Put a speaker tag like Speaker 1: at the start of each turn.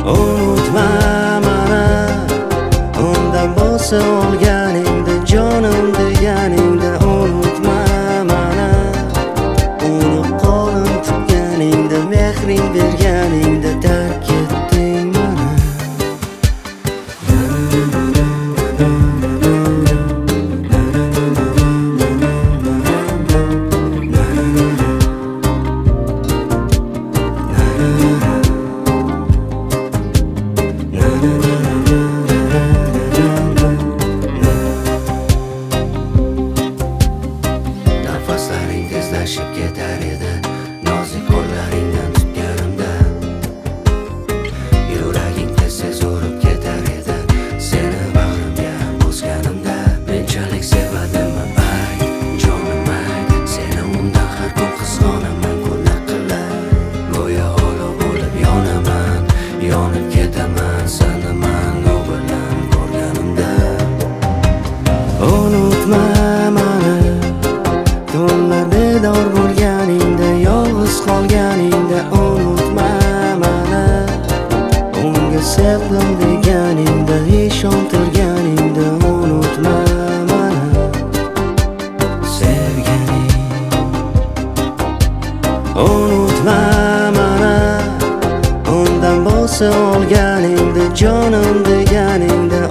Speaker 1: Unutma mani, undan bo'lsa olganingda, jonim deganingda. Unutma mani, uni qo'lim tutganingda, mehring berganingda tark etding mani. Nafaslaring tezlashib ketar edi, nozik qo'llaringdan tutganimda. Yuraging tez-tez urib ketar edi, seni bag'rimga bosganimda. Menchalik sevadimmi ay, jonim ay, seni undan har kun qizg'onaman, kunlar qilib go'yo olov bo'lib yonaman, yonib ketaman, sanaman u bilan ko'rganimda. Unutma mani, tunlar bedor bo'lganingda, yolg'iz qolganingda. Unutma mani, unga sevdim deganingda, ishontirganingda. Unutma mani, sevganing. Unutma mani, undan bo'lsa olganingda, jonim deganingda.